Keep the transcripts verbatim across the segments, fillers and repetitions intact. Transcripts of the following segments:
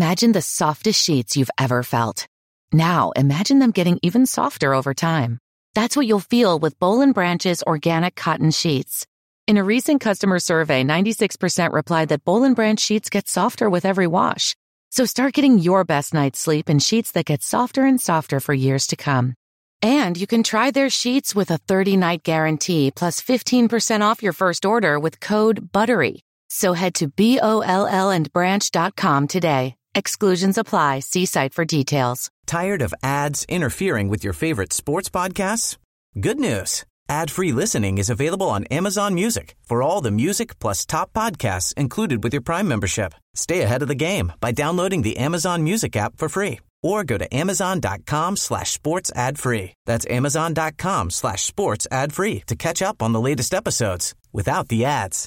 Imagine the softest sheets you've ever felt. Now, imagine them getting even softer over time. That's what you'll feel with Boll and Branch's organic cotton sheets. In a recent customer survey, ninety-six percent replied that Boll and Branch sheets get softer with every wash. So start getting your best night's sleep in sheets that get softer and softer for years to come. And you can try their sheets with a thirty-night guarantee plus fifteen percent off your first order with code BUTTERY. So head to B O L L and branch dot com today. Exclusions apply. See site for details. Tired of ads interfering with your favorite sports podcasts? Good news. Ad-free listening is available on Amazon Music for all the music plus top podcasts included with your Prime membership. Stay ahead of the game by downloading the Amazon Music app for free or go to amazon.com slash sports ad free. That's amazon.com slash sports ad free to catch up on the latest episodes without the ads.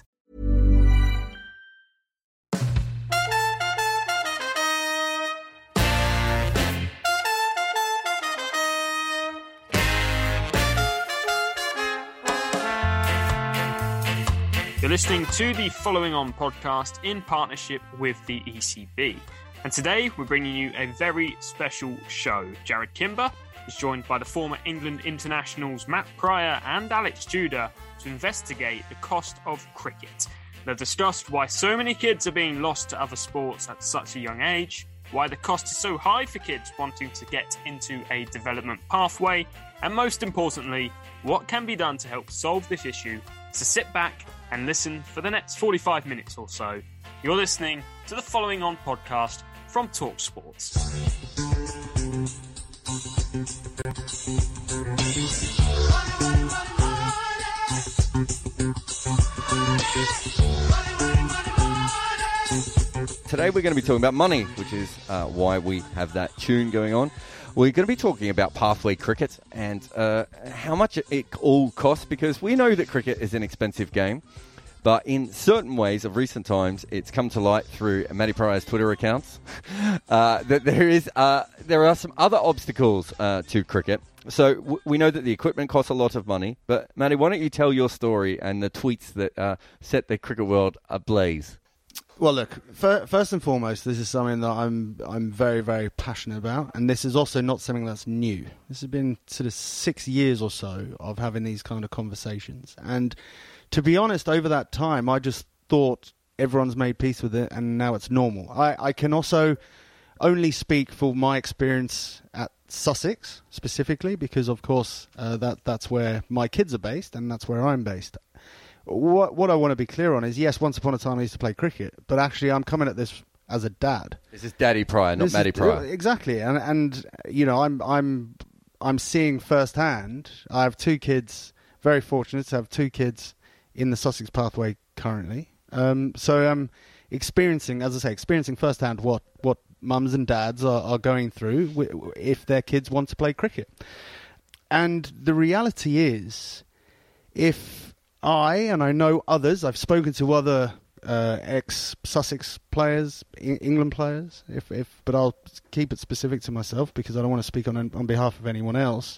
You're listening to the Following On podcast in partnership with the E C B. And today we're bringing you a very special show. Jarrod Kimber is joined by the former England internationals Matt Prior and Alex Tudor to investigate the cost of cricket. They've discussed why so many kids are being lost to other sports at such a young age, why the cost is so high for kids wanting to get into a development pathway, and most importantly, what can be done to help solve this issue. So sit back and listen for the next forty-five minutes or so. You're listening to the Following On podcast from Talk Sports. Today we're going to be talking about money, which is uh, why we have that tune going on. We're going to be talking about pathway cricket and uh, how much it all costs, because we know that cricket is an expensive game, but in certain ways of recent times, it's come to light through Matty Prior's Twitter accounts uh, that there is uh, there are some other obstacles uh, to cricket. So w- we know that the equipment costs a lot of money, but Matty, why don't you tell your story and the tweets that uh, set the cricket world ablaze? Well, look, fir- first and foremost, this is something that I'm I'm very, very passionate about, and this is also not something that's new. This has been sort of six years or so of having these kind of conversations. And to be honest, over that time, I just thought everyone's made peace with it, and now it's normal. I, I can also only speak for my experience at Sussex, specifically, because, of course, uh, that that's where my kids are based, and that's where I'm based. What what I want to be clear on is, yes, once upon a time I used to play cricket, but actually I'm coming at this as a dad. This is Daddy Prior, not This Matty is- Prior. Exactly, and and you know I'm I'm I'm seeing firsthand. I have two kids. Very fortunate to have two kids in the Sussex pathway currently. Um, so I'm experiencing, as I say, experiencing firsthand what what mums and dads are, are going through w- if their kids want to play cricket. And the reality is, if I, and I know others, I've spoken to other uh, ex-Sussex players, I- England players, if, if, but I'll keep it specific to myself because I don't want to speak on on behalf of anyone else.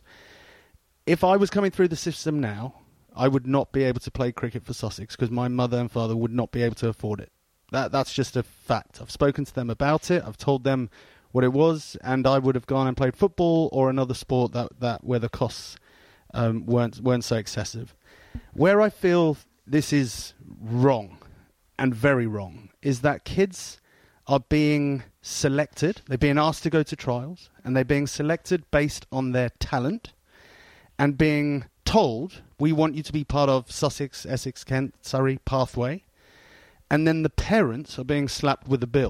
If I was coming through the system now, I would not be able to play cricket for Sussex because my mother and father would not be able to afford it. That That's just a fact. I've spoken to them about it. I've told them what it was, and I would have gone and played football or another sport that, that where the costs um, weren't weren't so excessive. Where I feel this is wrong, and very wrong, is that kids are being selected. They're being asked to go to trials, and they're being selected based on their talent, and being told, we want you to be part of Sussex, Essex, Kent, Surrey pathway, and then the parents are being slapped with a bill.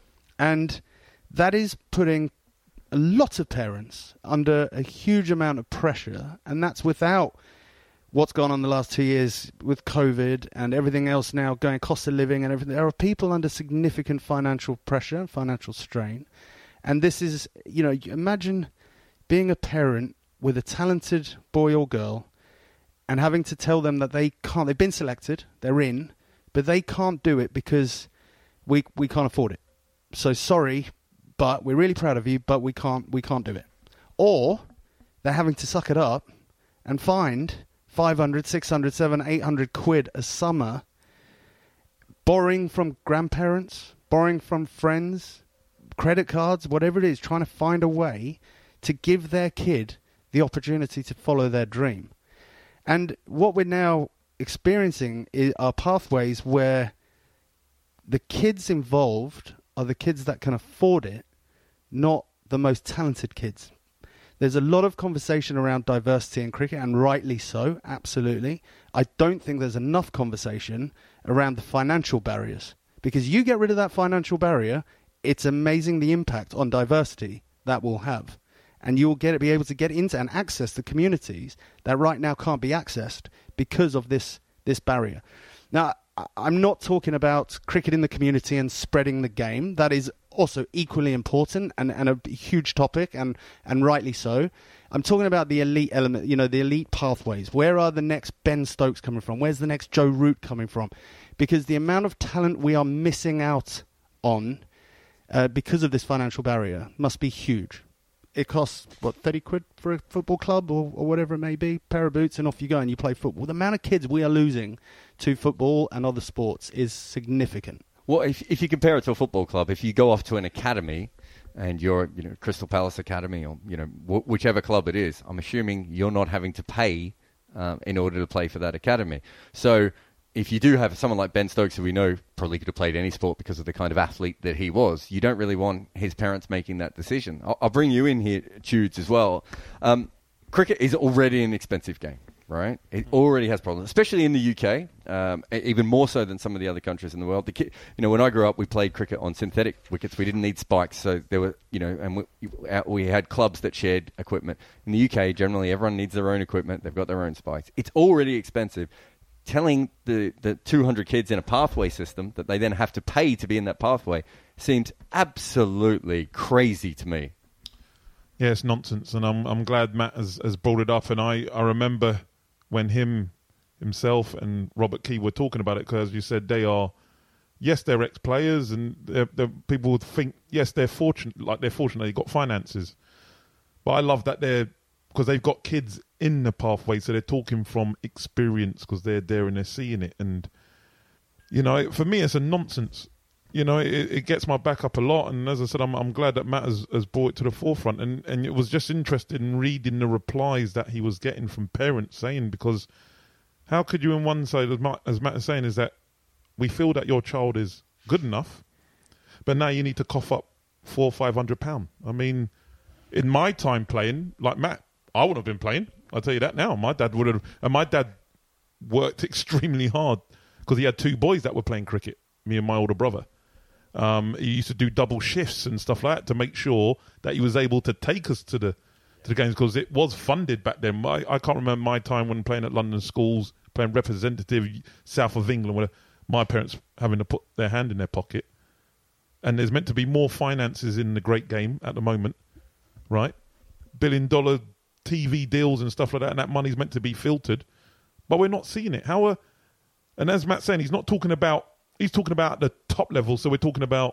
And that is putting a lot of parents under a huge amount of pressure, and that's without what's gone on the last two years with COVID and everything else now going, cost of living and everything. There are people under significant financial pressure and financial strain. And this is, you know, imagine being a parent with a talented boy or girl and having to tell them that they can't, they've been selected, they're in, but they can't do it because we we can't afford it. So sorry, but we're really proud of you, but we can't we can't do it. Or they're having to suck it up and find five hundred, six hundred, seven hundred, eight hundred quid a summer, borrowing from grandparents, borrowing from friends, credit cards, whatever it is, trying to find a way to give their kid the opportunity to follow their dream. And what we're now experiencing is, are pathways where the kids involved are the kids that can afford it, not the most talented kids. There's a lot of conversation around diversity in cricket, and rightly so, absolutely. I don't think there's enough conversation around the financial barriers. Because you get rid of that financial barrier, it's amazing the impact on diversity that will have. And you'll get be able to get into and access the communities that right now can't be accessed because of this, this barrier. Now, I'm not talking about cricket in the community and spreading the game. That is also equally important and, and a huge topic, and, and rightly so. I'm talking about the elite element, you know, the elite pathways. Where are the next Ben Stokes coming from? Where's the next Joe Root coming from? Because the amount of talent we are missing out on uh, because of this financial barrier must be huge. It costs, what, thirty quid for a football club or, or whatever it may be, pair of boots, and off you go and you play football. The amount of kids we are losing to football and other sports is significant. Well, if if you compare it to a football club, if you go off to an academy and you're, you know, Crystal Palace Academy or, you know, wh- whichever club it is, I'm assuming you're not having to pay um, in order to play for that academy. So if you do have someone like Ben Stokes, who we know probably could have played any sport because of the kind of athlete that he was, you don't really want his parents making that decision. I'll, I'll bring you in here, Tudes, as well. Um, cricket is already an expensive game, right? It already has problems, especially in the U K, um, even more so than some of the other countries in the world. The ki- you know, when I grew up, we played cricket on synthetic wickets. We didn't need spikes, so there were, you know, and we, we had clubs that shared equipment. In the U K, generally, everyone needs their own equipment. They've got their own spikes. It's already expensive. Telling the, the two hundred kids in a pathway system that they then have to pay to be in that pathway seems absolutely crazy to me. Yeah, it's nonsense, and I'm I'm glad Matt has, has brought it up. And I, I remember when him himself and Robert Key were talking about it, because as you said, they are, yes, they're ex-players, and they're, they're, people would think, yes, they're fortunate, like they're fortunate they've got finances. But I love that they're, because they've got kids in the pathway, so they're talking from experience because they're there and they're seeing it. And, you know, for me, it's a nonsense. You know, it, it gets my back up a lot. And as I said, I'm, I'm glad that Matt has, has brought it to the forefront. And, and it was just interesting in reading the replies that he was getting from parents saying, because how could you, on one side, as Matt, as Matt is saying, is that we feel that your child is good enough, but now you need to cough up four or five hundred pounds. I mean, in my time playing, like Matt, I wouldn't have been playing. I'll tell you that now. My dad would have, and my dad worked extremely hard because he had two boys that were playing cricket, me and my older brother. Um, he used to do double shifts and stuff like that to make sure that he was able to take us to the to the games, because it was funded back then. I, I can't remember my time when playing at London schools, playing representative south of England, where my parents having to put their hand in their pocket. And there's meant to be more finances in the great game at the moment, right? Billion dollar T V deals and stuff like that, and that money's meant to be filtered, but we're not seeing it. How are, and as Matt's saying, he's not talking about, he's talking about the top level, so we're talking about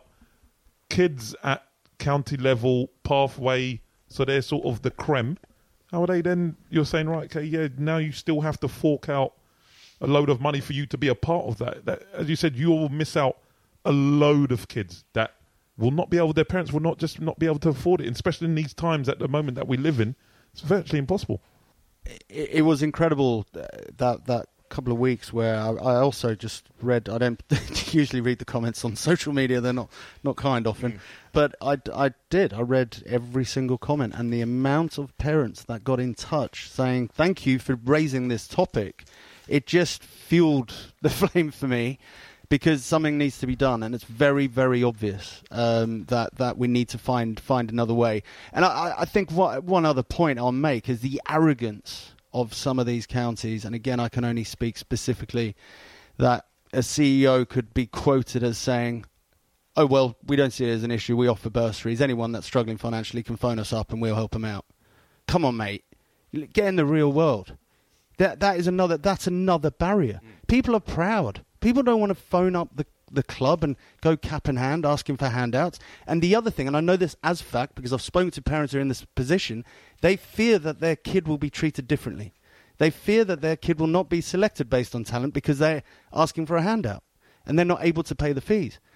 kids at county level, pathway, so they're sort of the creme. How are they then, you're saying, right, okay, yeah, now you still have to fork out a load of money for you to be a part of that. That, as you said, you will miss out a load of kids that will not be able, their parents will not just not be able to afford it, and especially in these times at the moment that we live in. It's virtually impossible. It, it was incredible uh, that that couple of weeks where I, I also just read. I don't usually read the comments on social media; they're not not kind often. Mm. But I, I did. I read every single comment, and the amount of parents that got in touch saying thank you for raising this topic, it just fueled the flame for me. Because something needs to be done, and it's very, very obvious um, that that we need to find find another way. And I, I think what, one other point I'll make is the arrogance of some of these counties. And again, I can only speak specifically that a C E O could be quoted as saying, "Oh well, we don't see it as an issue. We offer bursaries. Anyone that's struggling financially can phone us up, and we'll help them out." Come on, mate, get in the real world. That that is another. That's another barrier. People are proud. People don't want to phone up the, the club and go cap in hand asking for handouts. And the other thing, and I know this as fact because I've spoken to parents who are in this position, they fear that their kid will be treated differently. They fear that their kid will not be selected based on talent because they're asking for a handout and they're not able to pay the fees.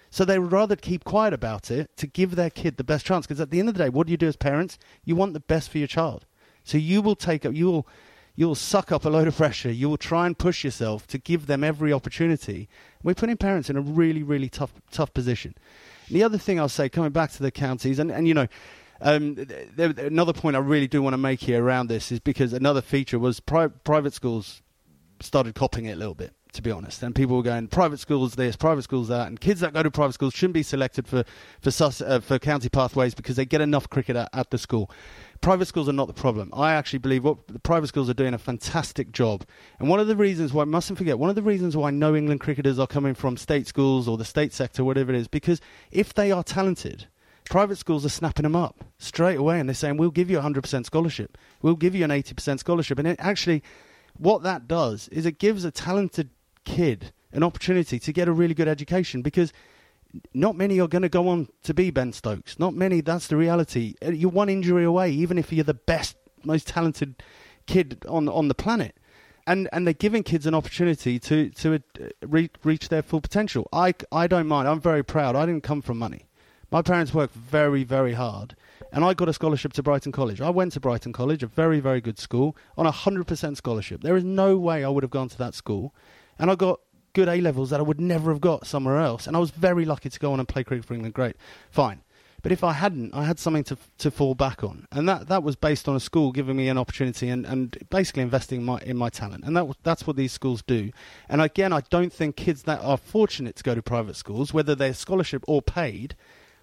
So they would rather keep quiet about it to give their kid the best chance. Because at the end of the day, what do you do as parents? You want the best for your child. So you will take up, you will, you will suck up a load of pressure. You will try and push yourself to give them every opportunity. We're putting parents in a really, really tough, tough position. And the other thing I'll say, coming back to the counties, and, and you know, um, there, another point I really do want to make here around this is because another feature was pri- private schools started copying it a little bit, to be honest. And people were going, private schools this, private schools that, and kids that go to private schools shouldn't be selected for for, sus, uh, for county pathways because they get enough cricket at, at the school. Private schools are not the problem. I actually believe what the private schools are doing a fantastic job. And one of the reasons why, mustn't forget, one of the reasons why no England cricketers are coming from state schools or the state sector, whatever it is, because if they are talented, private schools are snapping them up straight away and they're saying, we'll give you a one hundred percent scholarship. We'll give you an eighty percent scholarship. And it actually, what that does is it gives a talented kid an opportunity to get a really good education because not many are going to go on to be Ben Stokes. Not many, that's the reality. You're one injury away, even if you're the best, most talented kid on on the planet. And and they're giving kids an opportunity to, to uh, re- reach their full potential. I, I don't mind. I'm very proud. I didn't come from money. My parents worked very, very hard. And I got a scholarship to Brighton College. I went to Brighton College, a very, very good school, on a one hundred percent scholarship. There is no way I would have gone to that school. And I got good A-levels that I would never have got somewhere else. And I was very lucky to go on and play cricket for England. Great. Fine. But if I hadn't, I had something to to fall back on. And that, that was based on a school giving me an opportunity and, and basically investing my, in my talent. And that that's what these schools do. And again, I don't think kids that are fortunate to go to private schools, whether they're scholarship or paid,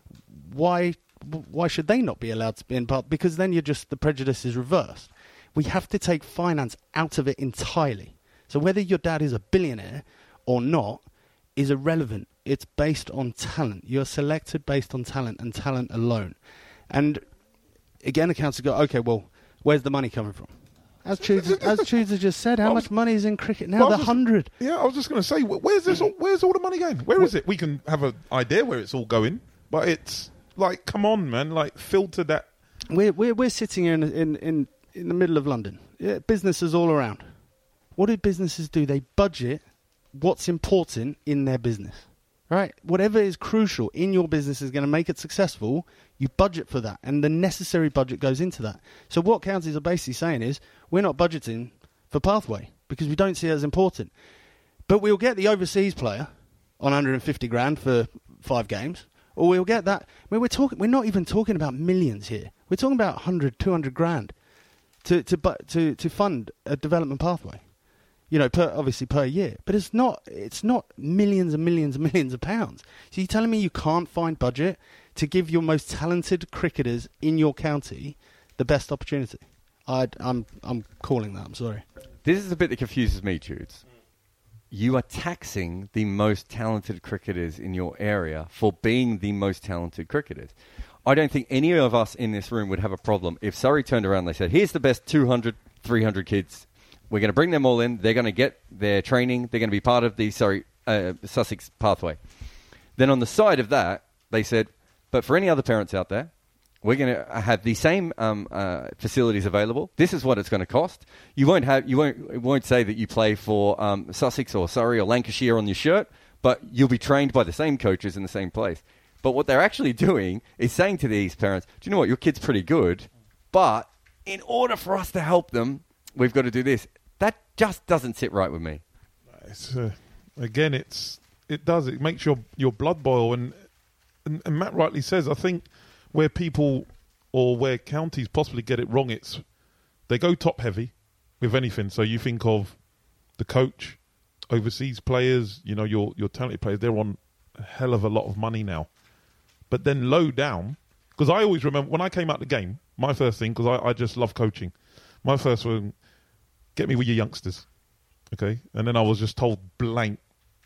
why why should they not be allowed to be in part? Because then you're just, the prejudice is reversed. We have to take finance out of it entirely. So whether your dad is a billionaire or not is irrelevant. It's based on talent. You're selected based on talent and talent alone. And again, the council go, okay, well, where's the money coming from? As Chooser, as Chooser just said, how much money is in cricket now? The hundred. Yeah, I was just going to say, where's this? All, where's all the money going? Where is it? We can have an idea where it's all going, but it's like, come on, man! Like, filter that. We're we're we're sitting here in in in, in the middle of London. Yeah, businesses all around. What do businesses do? They budget what's important in their business, right? Whatever is crucial in your business is going to make it successful. You budget for that, and the necessary budget goes into that. So what counties are basically saying is, we're not budgeting for pathway because we don't see it as important. But we'll get the overseas player on one hundred fifty grand for five games, or we'll get that. I mean, we're talking. We're not even talking about millions here. We're talking about one hundred, two hundred grand to to to to fund a development pathway. You know, per, obviously per year, but it's not. It's not millions and millions and millions of pounds. So you're telling me you can't find budget to give your most talented cricketers in your county the best opportunity? I'd, I'm I'm calling that. I'm sorry. This is the bit that confuses me, Judes. You are taxing the most talented cricketers in your area for being the most talented cricketers. I don't think any of us in this room would have a problem if Surrey turned around and they said, here's the best two hundred, three hundred kids. We're going to bring them all in. They're going to get their training. They're going to be part of the sorry uh, Sussex pathway. Then on the side of that, they said, but for any other parents out there, we're going to have the same um, uh, facilities available. This is what it's going to cost. You won't have, you won't, it won't say that you play for um, Sussex or Surrey or Lancashire on your shirt, but you'll be trained by the same coaches in the same place. But what they're actually doing is saying to these parents, do you know what, your kid's pretty good, but in order for us to help them, we've got to do this. That just doesn't sit right with me. It's, uh, again, it's it does. It makes your, your blood boil. And, and, and Matt rightly says, I think where people or where counties possibly get it wrong, it's they go top heavy with anything. So you think of the coach, overseas players, you know, your your talented players, they're on a hell of a lot of money now. But then low down, because I always remember when I came out the game, my first thing, because I, I just love coaching, my first one, get me with your youngsters, okay? And then I was just told blank,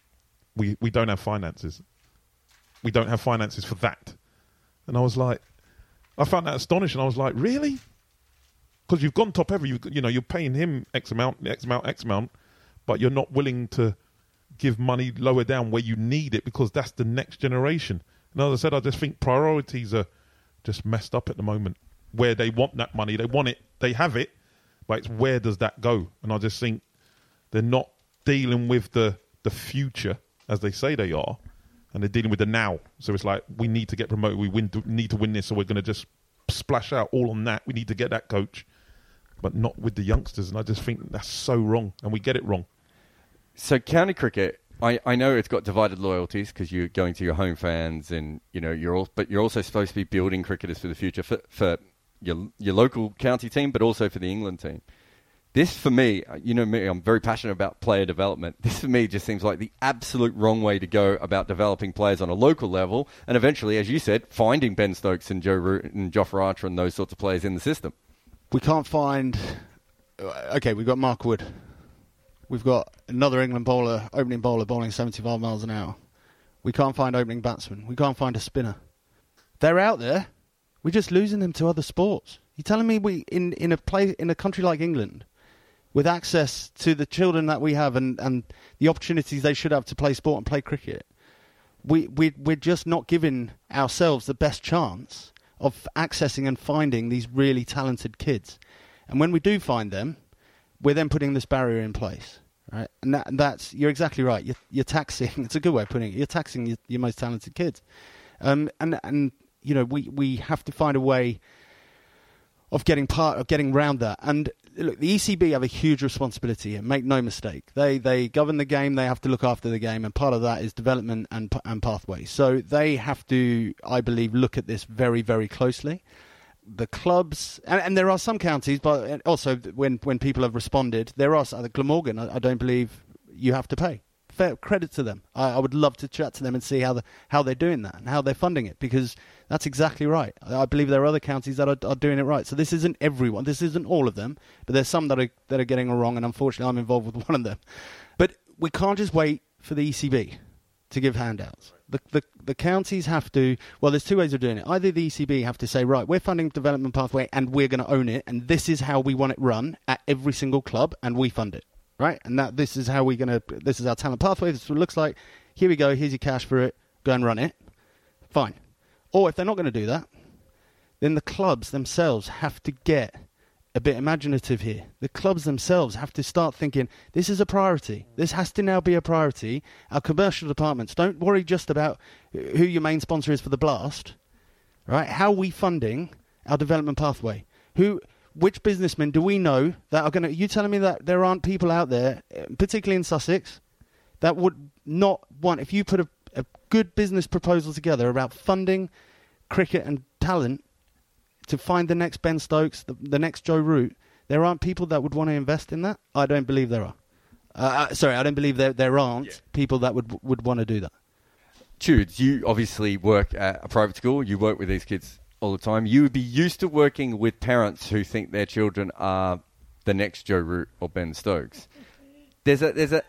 we we don't have finances. We don't have finances for that. And I was like, I found that astonishing. I was like, really? Because you've gone top heavy, you you know, you're paying him X amount, X amount, X amount, but you're not willing to give money lower down where you need it because that's the next generation. And as I said, I just think priorities are just messed up at the moment. Where they want that money, they want it, they have it, but it's where does that go? And I just think they're not dealing with the, the future as they say they are. and they're dealing with the now. So it's like, we need to get promoted. We win, need to win this, so we're going to just splash out all on that. We need to get that coach, but not with the youngsters. And I just think that's so wrong, and we get it wrong. So county cricket, I, I know it's got divided loyalties because you're going to your home fans, and you know you're all, but you're also supposed to be building cricketers for the future for, for your your local county team, but also for the England team. This, for me, you know me, I'm very passionate about player development. This, for me, just seems like the absolute wrong way to go about developing players on a local level, and eventually, as you said, finding Ben Stokes and Joe Root and Jofra Archer and those sorts of players in the system. We can't find... Okay, we've got Mark Wood. We've got another England bowler, opening bowler, bowling seventy-five miles an hour. We can't find opening batsmen. We can't find a spinner. They're out there. We're just losing them to other sports. You're telling me we in, in a play in a country like England, with access to the children that we have and, and the opportunities they should have to play sport and play cricket, we, we, we're just not giving ourselves the best chance of accessing and finding these really talented kids. And when we do find them, we're then putting this barrier in place. Right? And that, that's, you're exactly right. You're, you're taxing, it's a good way of putting it, you're taxing your, your most talented kids. Um, and, and, you know, we, we have to find a way of getting part of getting around that. And look, the E C B have a huge responsibility here. Make no mistake, they they govern the game. They have to look after the game, and part of that is development and and pathways. So they have to, I believe, look at this very very closely. The clubs, and, and there are some counties, but also when when people have responded, there are some, Glamorgan. I, I don't believe you have to pay. Fair credit to them. I, I would love to chat to them and see how the, how they're doing that and how they're funding it, because that's exactly right. I, I believe there are other counties that are, are doing it right. So this isn't everyone. This isn't all of them, but there's some that are that are getting it wrong, and unfortunately I'm involved with one of them. But we can't just wait for the E C B to give handouts. The, the the counties have to, well, there's two ways of doing it. Either the E C B have to say, right, we're funding development pathway and we're going to own it, and this is how we want it run at every single club, and we fund it. Right, and that this is how we're gonna. This is our talent pathway. This is what it looks like. Here we go. Here's your cash for it. Go and run it. Fine. Or if they're not going to do that, then the clubs themselves have to get a bit imaginative here. The clubs themselves have to start thinking, this is a priority. This has to now be a priority. Our commercial departments, don't worry just about who your main sponsor is for the Blast. Right? How are we funding our development pathway? Who? Which businessmen do we know that are going to... You telling me that there aren't people out there, particularly in Sussex, that would not want... If you put a, a good business proposal together about funding cricket and talent to find the next Ben Stokes, the, the next Joe Root, there aren't people that would want to invest in that? I don't believe there are. Uh, uh, sorry, I don't believe there there aren't yeah. people that would would want to do that. Jude, you obviously work at a private school. You work with these kids all the time. You would be used to working with parents who think their children are the next Joe Root or Ben Stokes. There's a there's a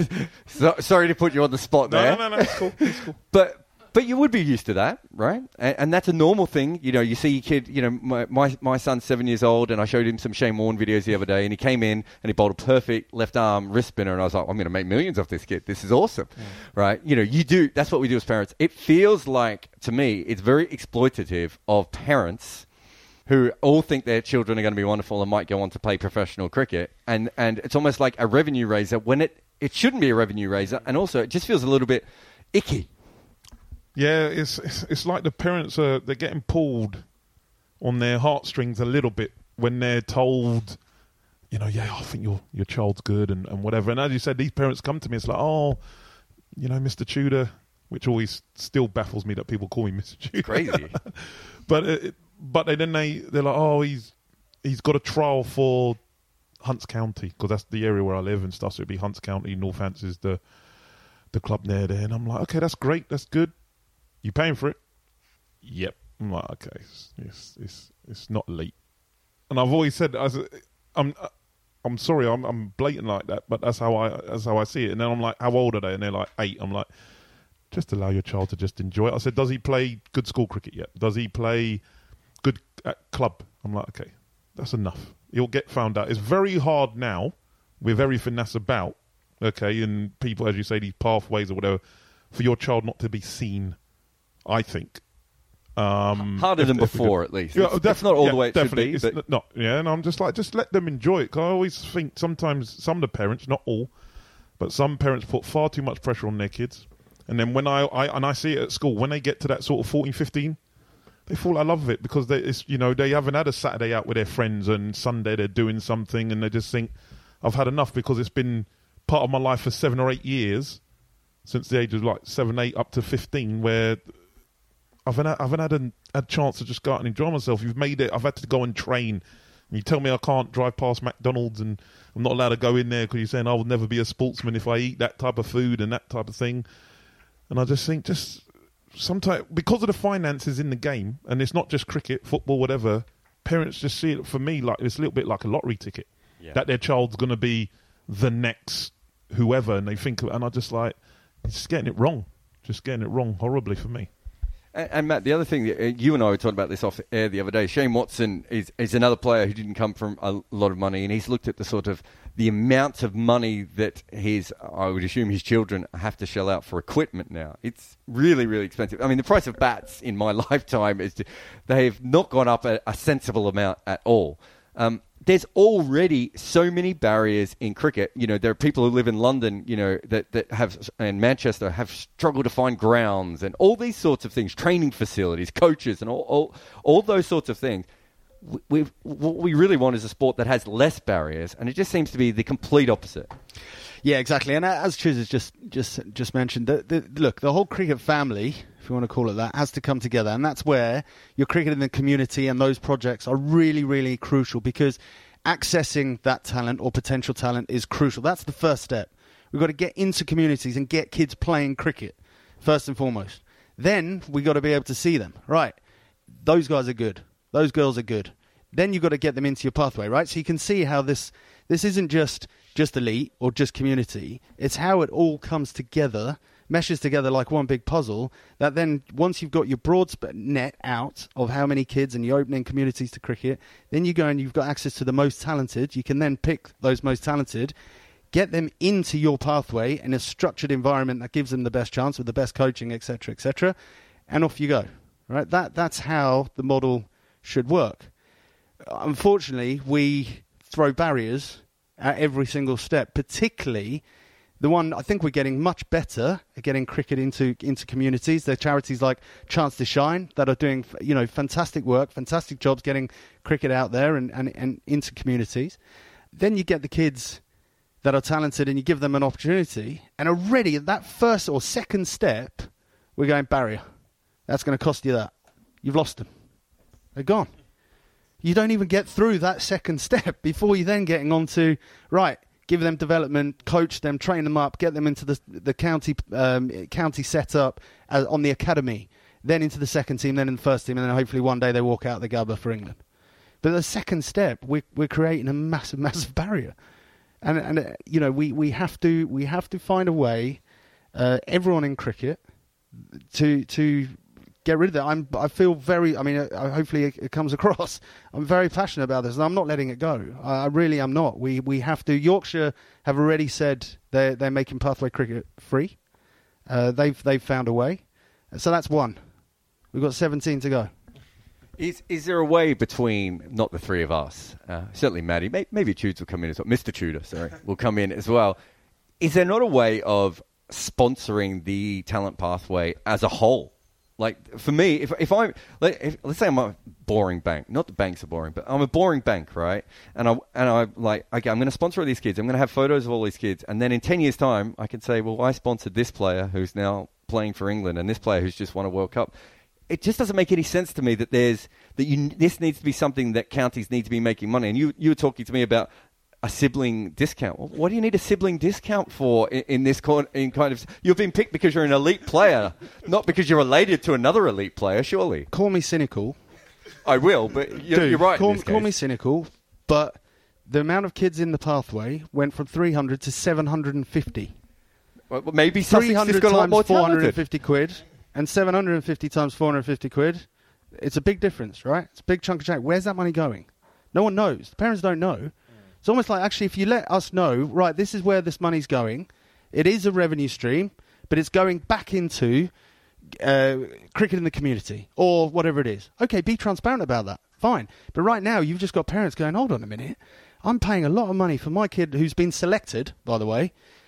so, sorry to put you on the spot no, there. No, no, no, it's cool. It's cool. But but you would be used to that, right? And, and that's a normal thing. You know, you see your kid. You know, my, my my son's seven years old, and I showed him some Shane Warne videos the other day, and he came in and he bowled a perfect left arm wrist spinner, and I was like, I'm going to make millions off this kid. This is awesome, yeah. Right? You know, you do. That's what we do as parents. It feels like, to me, it's very exploitative of parents who all think their children are going to be wonderful and might go on to play professional cricket. And, and it's almost like a revenue raiser when it, it shouldn't be a revenue raiser. And also, it just feels a little bit icky. Yeah, it's, it's it's like the parents are they're getting pulled on their heartstrings a little bit when they're told, you know, yeah, I think your your child's good and, and whatever. And as you said, these parents come to me, it's like, oh, you know, Mister Tudor, which always still baffles me that people call me Mister Tudor. It's crazy. but it, but they, then they they're like, oh, he's he's got a trial for Hunts County, because that's the area where I live and stuff. So it'd be Hunts County, Northampton's the the club near there. And I'm like, okay, that's great, that's good. You paying for it? Yep. I'm like, okay, it's it's it's, it's not elite. And I've always said, as a, I'm I'm sorry, I'm I'm blatant like that, but that's how I that's how I see it. And then I'm like, how old are they? And they're like eight. I'm like, just allow your child to just enjoy it. I said, does he play good school cricket yet? Does he play good at club? I'm like, okay, that's enough. He'll get found out. It's very hard now with everything that's about, okay, and people, as you say, these pathways or whatever, for your child not to be seen. I think um, harder if, than if before, at least. Yeah, it's, def- that's not all yeah, the way it definitely. should be. But not, yeah, and I'm just like, just let them enjoy it. Cause I always think sometimes some of the parents, not all, but some parents put far too much pressure on their kids, And then when I, I and I see it at school, when they get to that sort of fourteen, fifteen, they fall out of love with it because they, it's, you know, they haven't had a Saturday out with their friends and Sunday they're doing something and they just think, I've had enough because it's been part of my life for seven or eight years, since the age of like seven, eight up to fifteen, where I haven't, I haven't had a, a chance to just go out and enjoy myself. You've made it, I've had to go and train. And you tell me I can't drive past McDonald's and I'm not allowed to go in there because you're saying I will never be a sportsman if I eat that type of food and that type of thing. And I just think just sometimes, because of the finances in the game, and it's not just cricket, football, whatever, parents just see it, for me, like it's a little bit like a lottery ticket. Yeah. That their child's going to be the next whoever, and they think, and I just like, just getting it wrong. Just getting it wrong horribly for me. And, and Matt, the other thing, that, uh, you and I were talking about this off air the other day. Shane Watson is, is another player who didn't come from a lot of money, and he's looked at the sort of the amount of money that his, I would assume his children have to shell out for equipment now. It's really, really expensive. I mean, the price of bats in my lifetime is, to, they have not gone up a, a sensible amount at all. Um, there's already so many barriers in cricket. You know, there are people who live in London, you know, that, that have, and Manchester have struggled to find grounds and all these sorts of things, training facilities, coaches, and all, all, all those sorts of things. We, what we really want is a sport that has less barriers, and it just seems to be the complete opposite. Yeah, exactly. And as Chiz has just just just mentioned, the, the, look, the whole cricket family, if you want to call it that, has to come together, and that's where your cricket in the community and those projects are really, really crucial, because accessing that talent or potential talent is crucial. That's the first step. We've got to get into communities and get kids playing cricket, first and foremost. Then we've got to be able to see them. Right, those guys are good. Those girls are good. Then you've got to get them into your pathway, right? So you can see how this this isn't just, just elite or just community. It's how it all comes together, meshes together like one big puzzle, that then once you've got your broad net out of how many kids and you're opening communities to cricket, then you go and you've got access to the most talented. You can then pick those most talented, get them into your pathway in a structured environment that gives them the best chance with the best coaching, et cetera, et cetera, and off you go, right? That That's how the model should work. Unfortunately, we throw barriers at every single step, particularly the one I think we're getting much better at getting cricket into into communities. There are charities like Chance to Shine that are doing, you know, fantastic work, fantastic jobs getting cricket out there and, and, and into communities. Then you get the kids that are talented and you give them an opportunity, and already at that first or second step, we're going barrier. That's going to cost you that. You've lost them. They're gone. You don't even get through that second step before you're then getting on to, right, give them development, coach them, train them up, get them into the the county um, county setup uh, on the academy, then into the second team, then in the first team, and then hopefully one day they walk out the Gabba for England. But the second step, we're, we're creating a massive, massive barrier. And, and uh, you know, we, we, have to, we have to find a way, uh, everyone in cricket, to to... get rid of that. I'm, I feel very, I mean, uh, hopefully it, it comes across. I'm very passionate about this, and I'm not letting it go. I, I really am not. We we have to. Yorkshire have already said they're, they're making pathway cricket free. Uh, they've they've found a way. So that's one. We've got seventeen to go. Is is there a way between, not the three of us, uh, certainly Maddie, may, maybe Tudor will come in as well, Mister Tudor, sorry, will come in as well. Is there not a way of sponsoring the talent pathway as a whole? Like, for me, if if I let, if, let's say I'm a boring bank, not the banks are boring, but I'm a boring bank, right? And I and I like, okay, I'm going to sponsor all these kids. I'm going to have photos of all these kids, and then in ten years' time, I can say, well, I sponsored this player who's now playing for England, and this player who's just won a World Cup. It just doesn't make any sense to me that there's that you this needs to be something that counties need to be making money. And you you were talking to me about a sibling discount. Well, what do you need a sibling discount for in, in this con- in kind of... You've been picked because you're an elite player, not because you're related to another elite player, surely. Call me cynical. I will, but you're, Dude, you're right call, in this case. Call me cynical, but the amount of kids in the pathway went from three hundred to seven hundred fifty. Well, maybe Sussex just got a lot more four hundred talented. fifty quid, and seven hundred fifty times four hundred fifty quid. It's a big difference, right? It's a big chunk of change. Where's that money going? No one knows. The parents don't know. It's almost like, actually, if you let us know, right, this is where this money's going, it is a revenue stream, but it's going back into uh, cricket in the community or whatever it is. Okay, be transparent about that. Fine. But right now, you've just got parents going, hold on a minute. I'm paying a lot of money for my kid who's been selected, by the way.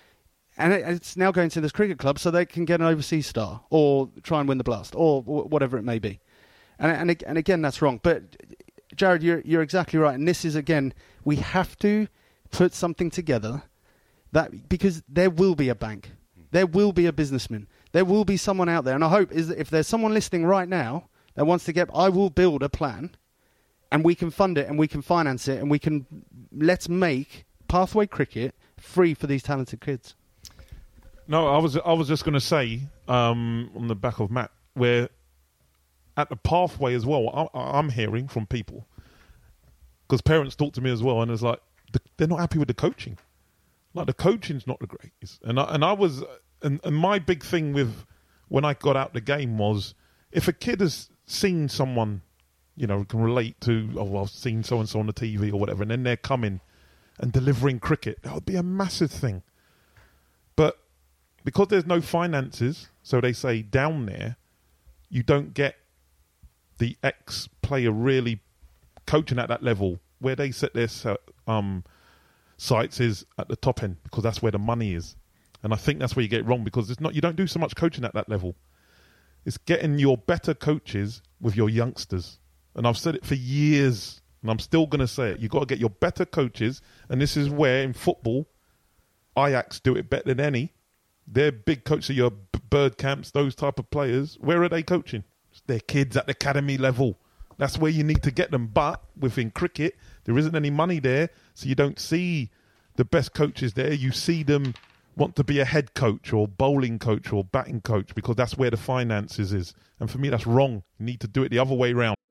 and it, it's now going to this cricket club so they can get an overseas star or try and win the Blast or w- whatever it may be. And, and and again, that's wrong. But Jared, you're you're exactly right. And this is again, we have to put something together that because there will be a bank, there will be a businessman, there will be someone out there. And I hope is that if there's someone listening right now that wants to get, I will build a plan, and we can fund it and we can finance it and we can let's make Pathway Cricket free for these talented kids. No, I was I was just going to say um, on the back of Matt, where at the Pathway as well, I, I'm hearing from people because parents talk to me as well, and it's like the, they're not happy with the coaching. Like the coaching's not the greatest, and I, and I was and, and my big thing with when I got out the game was if a kid has seen someone, you know, can relate to, oh, well, I've seen so and so on the T V or whatever, and then they're coming and delivering cricket, that would be a massive thing. But because there's no finances, so they say down there, you don't get the ex-player really coaching at that level where they set their um, sights is at the top end because that's where the money is. And I think that's where you get it wrong because it's not you don't do so much coaching at that level. It's getting your better coaches with your youngsters. And I've said it for years, and I'm still going to say it. You've got to get your better coaches, and this is where in football, Ajax do it better than any. They're big coaches of your bird camps, those type of players. Where are they coaching? They're kids at the academy level. That's where you need to get them. But within cricket, there isn't any money there, so you don't see the best coaches there. You see them want to be a head coach or bowling coach or batting coach because that's where the finances is. And for me, that's wrong. You need to do it the other way around.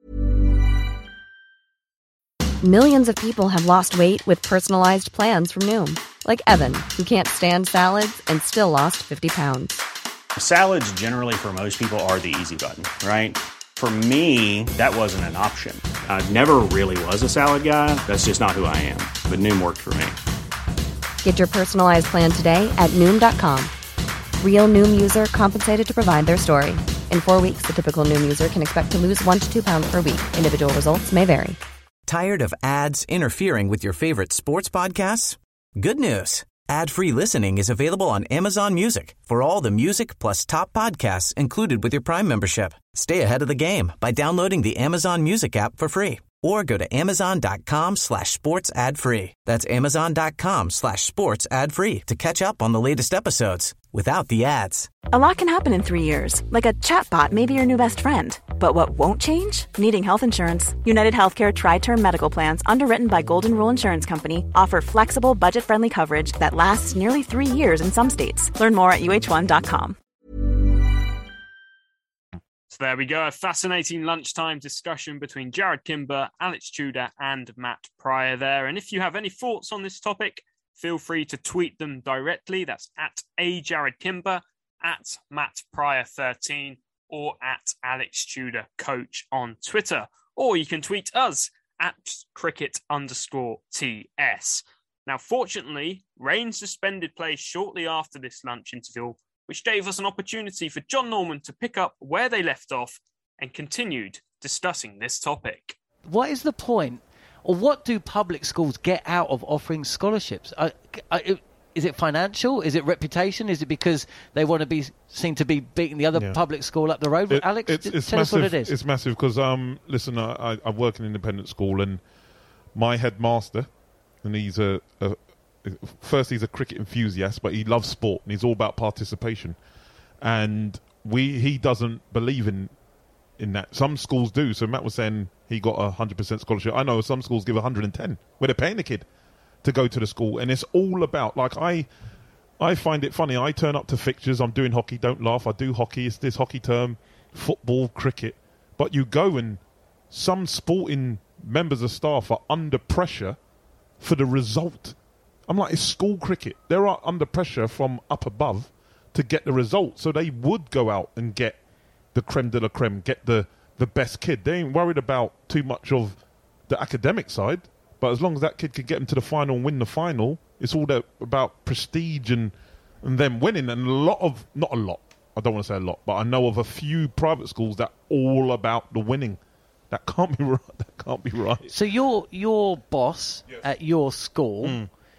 Millions of people have lost weight with personalized plans from Noom. Like Evan, who can't stand salads and still lost fifty pounds. Salads generally for most people are the easy button, right? For me, that wasn't an option. I never really was a salad guy. That's just not who I am. But Noom worked for me. Get your personalized plan today at Noom dot com. Real Noom user compensated to provide their story. In four weeks, the typical Noom user can expect to lose one to two pounds per week. Individual results may vary. Tired of ads interfering with your favorite sports podcasts? Good news. Ad-free listening is available on Amazon Music for all the music plus top podcasts included with your Prime membership. Stay ahead of the game by downloading the Amazon Music app for free or go to amazon.com slash sports ad free. That's amazon.com slash sports ad free to catch up on the latest episodes without the ads. A lot can happen in three years, like a chatbot may be your new best friend. But what won't change? Needing health insurance. United Healthcare Tri-Term Medical Plans, underwritten by Golden Rule Insurance Company, offer flexible, budget-friendly coverage that lasts nearly three years in some states. Learn more at U H one dot com. So there we go, a fascinating lunchtime discussion between Jarrod Kimber, Alex Tudor and Matt Prior there. And if you have any thoughts on this topic, feel free to tweet them directly. That's at a Jarrod Kimber, at Matt Prior thirteen, or at Alex Tudor Coach on Twitter. Or you can tweet us at cricket underscore TS. Now, fortunately, rain suspended play shortly after this lunch interval, which gave us an opportunity for John Norman to pick up where they left off and continued discussing this topic. What is the point, or what do public schools get out of offering scholarships? Uh, uh, is it financial? Is it reputation? Is it because they want to be seen to be beating the other yeah. public school up the road? It, Alex, it's, it's tell massive, us what it is. It's massive because, um, listen, I, I work in an independent school and my headmaster, and he's a, a first he's a cricket enthusiast, but he loves sport and he's all about participation. And we he doesn't believe in in that. Some schools do. So Matt was saying he got a one hundred percent scholarship. I know some schools give one hundred ten where they're paying the kid to go to the school. And it's all about, like, I I find it funny. I turn up to fixtures. I'm doing hockey. Don't laugh. I do hockey. It's this hockey term, football, cricket. But you go and some sporting members of staff are under pressure for the result. I'm like, it's school cricket. They're under pressure from up above to get the result. So they would go out and get the creme de la creme, get the, the best kid. They ain't worried about too much of the academic side. But as long as that kid could get them to the final and win the final, it's all that about prestige and, and them winning. And a lot of, not a lot, I don't want to say a lot, but I know of a few private schools that are all about the winning. That can't be right. That can't be right. So your your boss yes. at your school, mm.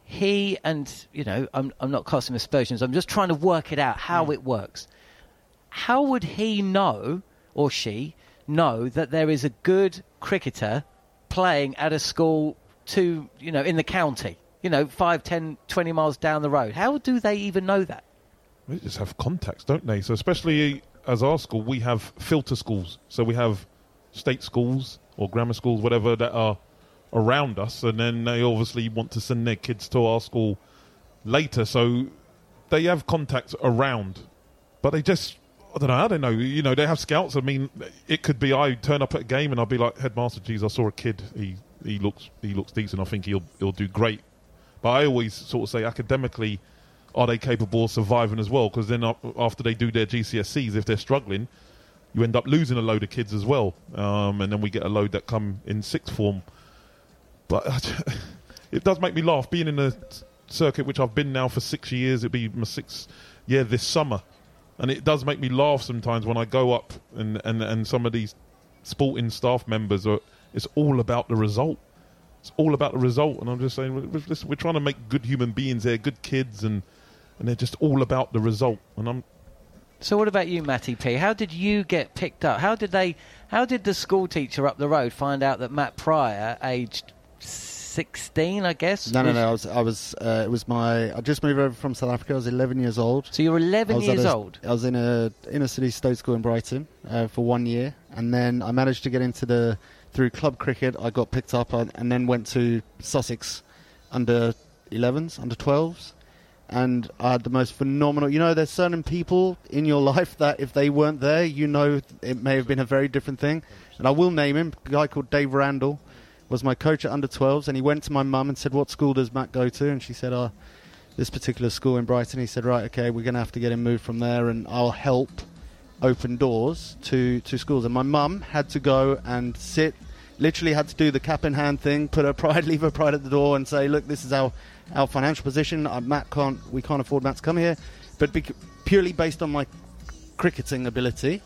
he and, you know, I'm, I'm not casting aspersions, I'm just trying to work it out, how mm. it works. How would he know, or she, know that there is a good cricketer playing at a school to, you know, in the county, you know, five, ten, twenty miles down the road? How do they even know that? They just have contacts, don't they? So especially as our school, we have filter schools. So we have state schools or grammar schools, whatever, that are around us, and then they obviously want to send their kids to our school later. So they have contacts around, but they just, I don't know, I don't know, you know, they have scouts. I mean, it could be I turn up at a game and I'll be like, headmaster, geez, I saw a kid, he he looks he looks decent, I think he'll he'll do great. But I always sort of say, academically, are they capable of surviving as well? Because then after they do their G C S Es, if they're struggling, you end up losing a load of kids as well. Um, and then we get a load that come in sixth form. But it does make me laugh, being in a circuit which I've been now for six years. It'll be my sixth year this summer. And it does make me laugh sometimes when I go up and, and, and some of these sporting staff members, are, it's all about the result. It's all about the result. And I'm just saying, we're, we're trying to make good human beings there, good kids, and, and they're just all about the result. And I'm... So what about you, Matty P? How did you get picked up? How did they? How did the school teacher up the road find out that Matt Pryor, aged sixteen, I guess? No, no, no. I was, I was. Uh, it was my. I just moved over from South Africa. I was eleven years old. So you were eleven years a, old. I was in a inner city state school in Brighton uh, for one year, and then I managed to get into the through club cricket. I got picked up, and, and then went to Sussex under elevens, under twelves. And I had the most phenomenal... You know, there's certain people in your life that if they weren't there, you know it may have been a very different thing. And I will name him. A guy called Dave Randall was my coach at under twelves. And he went to my mum and said, what school does Matt go to? And she said, oh, this particular school in Brighton. He said, right, okay, we're going to have to get him moved from there, and I'll help open doors to, to schools. And my mum had to go and sit... Literally had to do the cap in hand thing, put her pride, leave her pride at the door, and say, "Look, this is our, our financial position. Uh, Matt can't, we can't afford Matt to come here." But bec- purely based on my cricketing ability,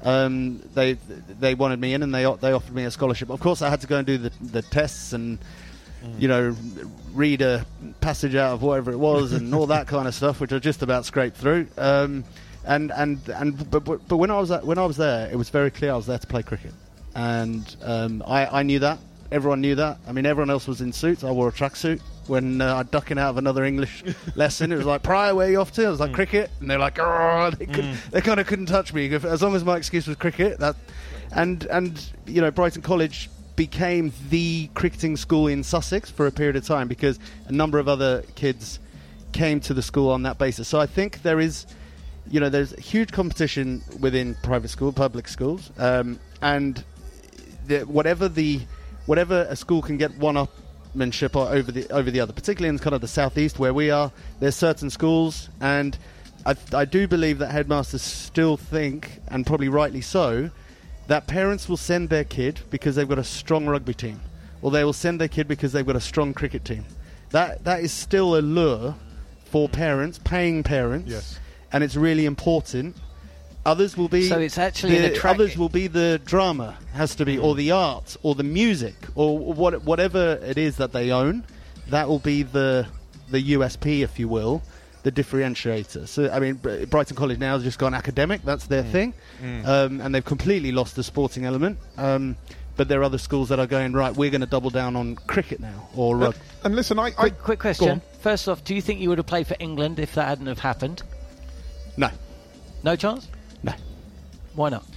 um, they they wanted me in, and they they offered me a scholarship. Of course, I had to go and do the the tests and mm. you know read a passage out of whatever it was and all that kind of stuff, which I just about scraped through. Um, and and and but, but but when I was at, when I was there, it was very clear I was there to play cricket. And um, I, I knew that. Everyone knew that. I mean, everyone else was in suits. I wore a tracksuit when uh, I'm ducking out of another English lesson. It was like, Pryor, where are you off to? I was like, mm. cricket. And they're like, oh, they, mm. they kind of couldn't touch me. If, as long as my excuse was cricket. That, and, and, you know, Brighton College became the cricketing school in Sussex for a period of time because a number of other kids came to the school on that basis. So I think there is, you know, there's huge competition within private school, public schools. Um, and... The, whatever the whatever a school can get one-upmanship over the over the other, particularly in kind of the southeast where we are, there's certain schools, and I, I do believe that headmasters still think, and probably rightly so, that parents will send their kid because they've got a strong rugby team, or they will send their kid because they've got a strong cricket team. That that is still a lure for parents, paying parents, yes. And it's really important. Others will be. So it's actually the, an attract- others will be the drama has to be, or the art, or the music, or what, whatever it is that they own. That will be the the U S P, if you will, the differentiator. So I mean, Brighton College now has just gone academic. That's their mm. thing, mm. Um, and they've completely lost the sporting element. Um, but there are other schools that are going, right, we're going to double down on cricket now, or rugby. Uh, and listen, I, I quick, quick question. First off, do you think you would have played for England if that hadn't have happened? No, no chance. No. Why not?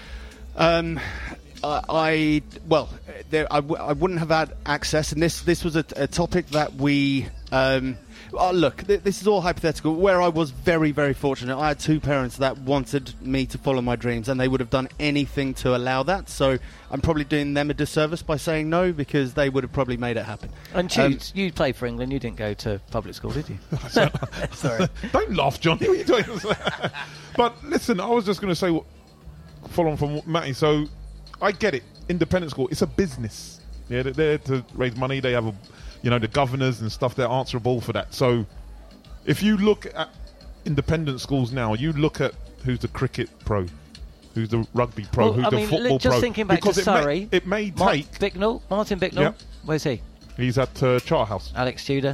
Um, I, I well, there, I, w- I wouldn't have had access, and this this was a, a topic that we. Um, oh, look, th- this is all hypothetical. Where I was very, very fortunate, I had two parents that wanted me to follow my dreams, and they would have done anything to allow that. So I'm probably doing them a disservice by saying no, because they would have probably made it happen. And you, um, you played for England. You didn't go to public school, did you? Sorry. Don't laugh, Johnny. What are you doing? But listen, I was just going to say, follow on from Matty. So I get it. Independent school, it's a business. Yeah, they're there to raise money. They have a, you know, the governors and stuff. They're answerable for that. So if you look at independent schools now, you look at who's the cricket pro, who's the rugby pro, well, who's I the mean, football just pro. Just thinking back because to it Surrey, may, it may Mark take Bicknell, Martin Bicknell. Yep. Where's he? He's at uh, Charterhouse. Alex Tudor.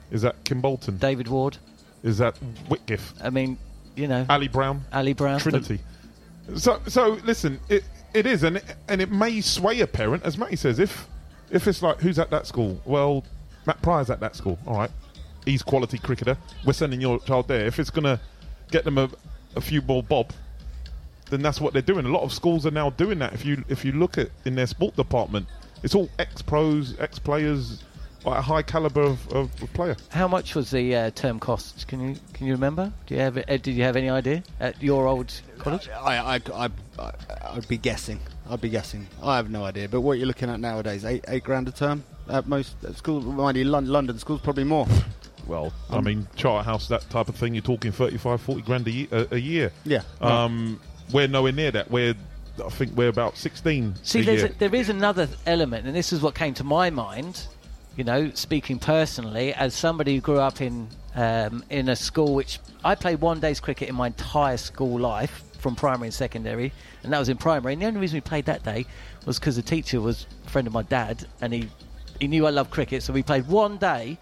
Is that Kim Bolton? David Ward. Is that Whitgift? I mean, you know, Ali Brown. Ali Brown. Trinity. So, so listen, it it is, and it, and it may sway a parent, as Matty says. If if it's like, who's at that school? Well, Matt Pryor's at that school. All right, he's quality cricketer. We're sending your child there. If it's gonna get them a, a few more bob, then that's what they're doing. A lot of schools are now doing that. If you if you look at in their sport department, it's all ex-pros, ex-players, like a high caliber of, of, of player. How much was the uh, term costs? Can you can you remember? Do you have uh, did you have any idea at your old college? I I I I I'd be guessing. I'd be guessing. I have no idea. But what you're looking at nowadays, eight eight grand a term at most schools. Mind you, London schools probably more. Well, um, I mean, Charterhouse, that type of thing. You're talking thirty-five, forty grand a year. A, a year. Yeah. Um, right. We're nowhere near that. We're I think we're about sixteen. See, a there's year. A, there is another element, and this is what came to my mind. You know, speaking personally, as somebody who grew up in um, in a school which I played one day's cricket in my entire school life, from primary and secondary, and that was in primary. And the only reason we played that day was because the teacher was a friend of my dad, and he he knew I loved cricket, so we played one day.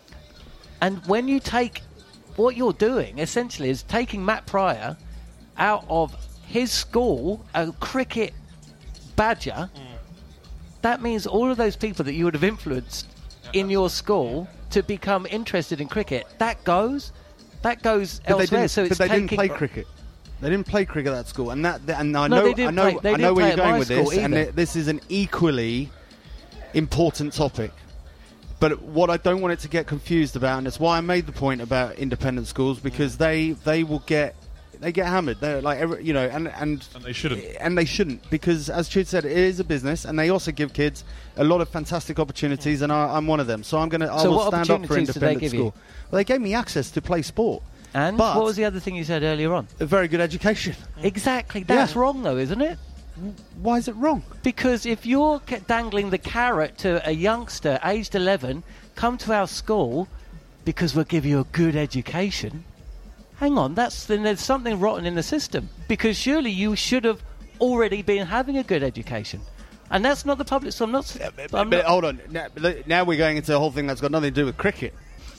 And when you take what you're doing, essentially, is taking Matt Pryor out of his school, a cricket badger. Mm. That means all of those people that you would have influenced in your school to become interested in cricket, that goes, that goes but elsewhere. They so but it's they taking didn't play cricket. They didn't play cricket at that school, and that and I No, know they I didn't know play- they I know didn't where play you're at going my with school this, and either. it, this is an equally important topic. But what I don't want it to get confused about, and it's why I made the point about independent schools, because they they will get they get hammered. They're like every, you know, and and and they shouldn't, and they shouldn't, because as Chid said, it is a business, and they also give kids a lot of fantastic opportunities, and I, I'm one of them. So I'm gonna I So will what stand up for opportunities did they independent give you? school. Well, they gave me access to play sport. And But- what was the other thing you said earlier on? A very good education. Exactly. That's Yeah. wrong, though, isn't it? Why is it wrong? Because if you're ca- dangling the carrot to a youngster aged eleven, come to our school because we'll give you a good education. Hang on, that's then there's something rotten in the system. Because surely you should have already been having a good education. And that's not the public. So I'm not. s- But, I'm but not hold on. Now, now we're going into a whole thing that's got nothing to do with cricket.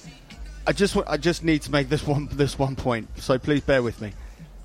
I just wa- I just need to make this one this one point. So please bear with me.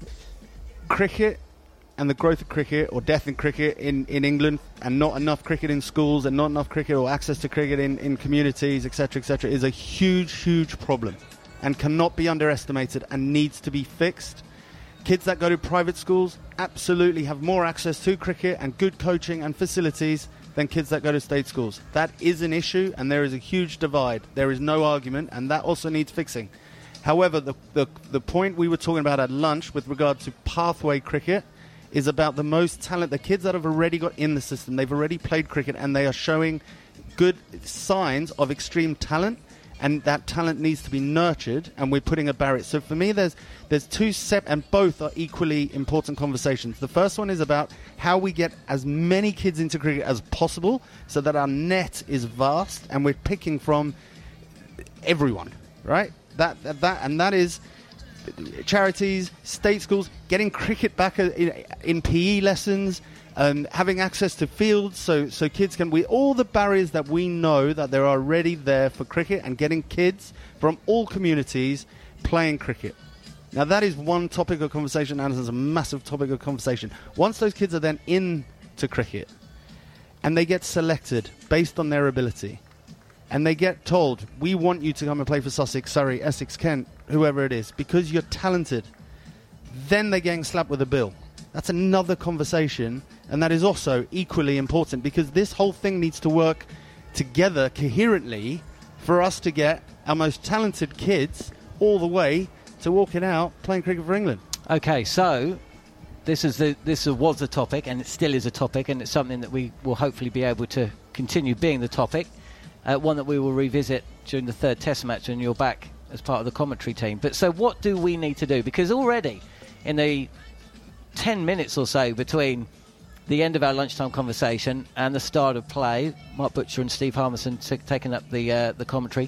Cricket and the growth of cricket, or death in cricket in, in England, and not enough cricket in schools, and not enough cricket or access to cricket in, in communities, et cetera, et cetera, is a huge, huge problem, and cannot be underestimated, and needs to be fixed. Kids that go to private schools absolutely have more access to cricket and good coaching and facilities than kids that go to state schools. That is an issue, and there is a huge divide. There is no argument, and that also needs fixing. However, the, the, the point we were talking about at lunch with regard to pathway cricket is about the most talent, the kids that have already got in the system. They've already played cricket, and they are showing good signs of extreme talent, and that talent needs to be nurtured, and we're putting a barrier. So for me, there's there's two sep, and both are equally important conversations. The first one is about how we get as many kids into cricket as possible, so that our net is vast, and we're picking from everyone, right? That that, that and that is charities, state schools, getting cricket back in, in P E lessons. Um, having access to fields so so kids can, we all the barriers that we know that there are already there for cricket, and getting kids from all communities playing cricket. Now that is one topic of conversation, and it's a massive topic of conversation. Once those kids are then into cricket and they get selected based on their ability, and they get told, we want you to come and play for Sussex, Surrey, Essex, Kent, whoever it is, because you're talented, then they're getting slapped with a bill. That's another conversation, and that is also equally important, because this whole thing needs to work together coherently for us to get our most talented kids all the way to walking out playing cricket for England. Okay, so this is the this was a topic, and it still is a topic, and it's something that we will hopefully be able to continue being the topic. Uh, one that we will revisit during the third Test match when you're back as part of the commentary team. But so what do we need to do? Because already in the ten minutes or so between the end of our lunchtime conversation and the start of play, Mark Butcher and Steve Harmison t- taking up the uh, the commentary,